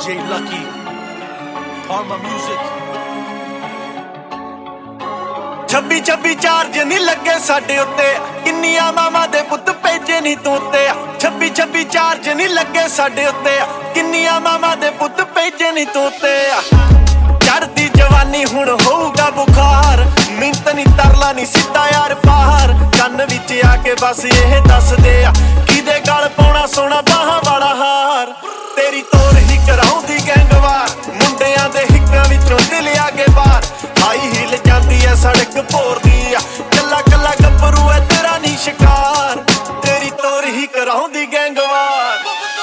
DJ Lucky, Parma Music। 26 charge ਨਹੀਂ ਲੱਗੇ ਸਾਡੇ ਉੱਤੇ, ਕਿੰਨੀਆਂ ਮਾਵਾਂ ਦੇ ਪੁੱਤ ਭੇਜੇ ਨਹੀਂ ਤੂੰ ਤੇ। 26 ਚਾਰਜ ਨਹੀਂ ਲੱਗੇ ਸਾਡੇ ਉੱਤੇ, ਕਿੰਨੀਆਂ ਮਾਵਾਂ ਦੇ ਪੁੱਤ ਭੇਜੇ ਨਹੀਂ ਤੂੰ ਤੇ। ਚੜਦੀ ਜਵਾਨੀ ਹੁਣ ਹੋਊਗਾ ਬੁਖਾਰ, ਮਿੰਤ ਨਹੀਂ ਤਰਲਾ ਨਹੀਂ ਸਿੱਧਾ ਯਾਰ ਪਾਰ। ਕੰਨ ਵਿੱਚ ਆ ਕੇ ਬਸ ਇਹ ਦੱਸਦੇ ਆ, ਕਿਹਦੇ ਗਲ ਪਾਉਣਾ ਸੋਨਾ ਬਾਹਾਂ ਵਾਲਾ ਹਾਰ। ਤੇਰੀ ਤੋਰ ਹੀ ਕਰਾਉਂਦੀ ਗੈਂਗਵਾਰ, ਮੁੰਡਿਆਂ ਦੇ ਹਿੱਕਾਂ ਵਿੱਚੋਂ ਦਿਲ ਆ ਕੇ ਬਾਹਰ। ਹਾਈ ਹੀਲ ਜਾਂਦੀ ਐ ਸੜਕ ਭੋਰਦੀ ਆ, ਕੱਲਾ ਕੱਲਾ ਗੱਭਰੂ ਐ ਤੇਰਾ ਨੀ ਸ਼ਿਕਾਰ। ਤੇਰੀ ਤੋਰ ਹੀ ਕਰਾਉਂਦੀ ਗੈਂਗਵਾਰ।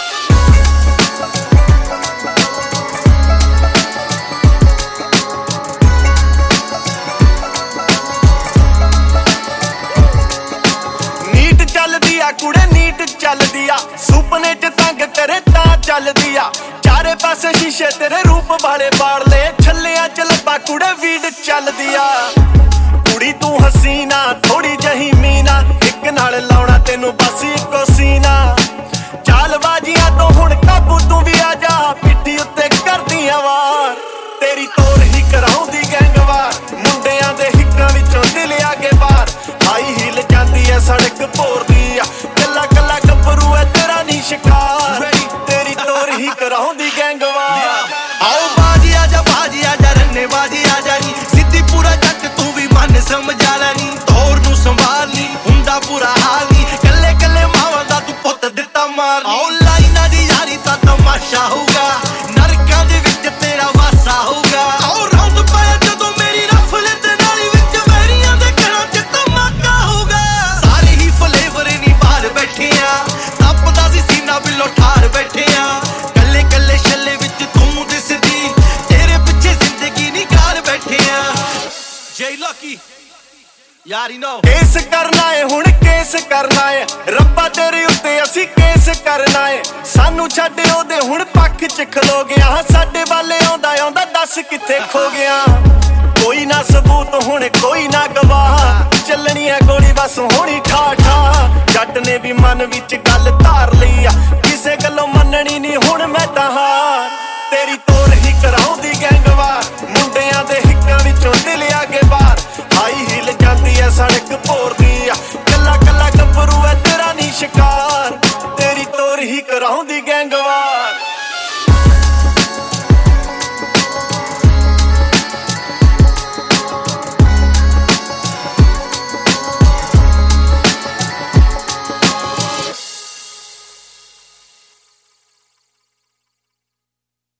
ਨੀਟ ਚੱਲਦੀ ਆ ਕੁੜੇ ਨੀਟ ਚੱਲਦੀ ਆ, ਸੁਪਨੇ ਚ ਤੰਗ ਕਰੇ ਤਾਂ ਚੱਲਦੀ ਆ। ਚਾਰੇ ਪਾਸੇ ਸ਼ੀਸ਼ੇ ਤੇਰੇ ਰੂਪ ਵਾਲੇ ਬਾੜ ਲੈ, ਛੱਲਿਆਂ ਚ ਲੱਭਾ ਕੁੜੇ ਵੀਡ ਚੱਲਦੀ ਆ। ਕੁੜੀ ਤੂੰ ਹਸੀਨਾ ਥੋੜੀ ਜਹੀ ਮੀਨਾ, ਇੱਕ ਨਾਲ ਲਾਉਣਾ ਤੈਨੂੰ ਬਸ ਇੱਕੋ ਸੀਨਾ। ਚਾਲਬਾਜ਼ੀਆਂ ਤੋਂ ਹੁਣ ਕਾਬੂ ਤੂੰ ਵੀ ਆ ਜਾ, ਪਿੱਠੀ ਉੱਤੇ ਕਰਦੀਆਂ ਵਾਰ। ਤੇਰੀ ਤੋਰ ਹੀ ਕਰਾਉਂਦੀ ਗੈਂਗਵਾਰ, ਮੁੰਡਿਆਂ ਦੇ ਹਿੱਕਾਂ ਵਿੱਚੋਂ ਦਿਲ ਆ ਕੇ ਬਾਹਰ। ਹਾਈ ਹੀਲ ਜਾਂਦੀ ਐ ਸੜਕ ਭੋਰਦੀ ਆ, ਕੱਲਾ ਕੱਲਾ ਗੱਭਰੂ ਐ ਤੇਰਾ ਨੀ ਸ਼ਿਕਾਰ। ਤੇਰੀ ਤੋਰ ਹੀ ਕਰਾਉਂਦੀ ਗੈਂਗਵਾਰ। ਆਓ ਬਾਜੀ ਆ ਜਾ ਰੰਨੇ ਬਾਜੀ ਆ ਜਾ ਨੀ, ਸਿੱਧੀ ਪੂਰਾ ਜੱਟ ਤੂੰ ਵੀ ਮਨ ਸਮਝਾ ਲੈ ਨੀ। ਤੋਰ ਨੂੰ ਸੰਭਾਲ ਨੀ, ਹੁੰਦਾ ਬੁਰਾ ਹਾਲ ਨੀ, ਕੱਲੇ ਕੱਲੇ ਮਾਵਾਂ ਦਾ ਤੂੰ ਪੁੱਤ ਦਿੱਤਾ ਮਾਰ ਨੀ। ਆਓ ਲਾਈਨਾਂ ਦੀ ਯਾਰੀ ਤਾਂ ਤਮਾਸ਼ਾ ਹੋਊਗਾ, ਨਰਕਾਂ ਦੇ ਵਿੱਚ ਤੇਰਾ ਵਾਸਾ ਹੋਊਗਾ। ਆਓ ਰੌਂਦ ਪਾਇਆ ਜਦੋਂ ਮੇਰੀ ਰਫਲ ਤੇ ਨਾਲੀ ਵਿੱਚ, ਵੈਰੀਆਂ ਦੇ ਘਰਾਂ ਚ ਧਮਾਕਾ ਹੋਊਗਾ। ਸਾਰੇ ਹੀ ਫਲੇਵਰ ਨੀ ਬਾਹਰ ਬੈਠੇ ਆ, ਤਪਦਾ ਸੀ ਸੀਨਾ ਬਿੱਲੋ ਠਾਰ ਬੈਠੇ ਆ। ਕੱਲੇ ਕੱਲੇ ਛੱਲੇ ਵਿੱਚ ਤੂੰ ਦਿਸਦੀ, ਤੇਰੇ ਪਿੱਛੇ ਜ਼ਿੰਦਗੀ ਨੀ ਕਾਰ ਬੈਠੇ ਆ। J Lucky, you already know। Case ਕਰਨਾ ਏ ਹੁਣ ਕੇਸ ਕਰਨਾ ਏ, ਰੱਬਾ ਤੇਰੇ ਉੱਤੇ ਅਸੀਂ ਕੇਸ ਕਰਨਾ ਏ। ਸਾਨੂੰ ਛੱਡ ਉਹਦੇ ਹੁਣ ਪੱਖ ਚ ਖਲੋ ਗਿਆ, ਸਾਡੇ ਵਾਲੇ ਆਉਂਦਾ ਆਉਂਦਾ ਦੱਸ ਕਿੱਥੇ ਖੋ ਗਿਆ। ਕੋਈ ਨਾ ਸਬੂਤ ਹੁਣ ਕੋਈ ਨਾ ਗਵਾਹ, ਚੱਲਣੀ ਐ ਗੋਲੀ ਬਸ ਹੋਣੀ ਠਾ ਠਾ। ਜੱਟ ਨੇ ਵੀ ਮਨ ਵਿੱਚ ਗੱਲ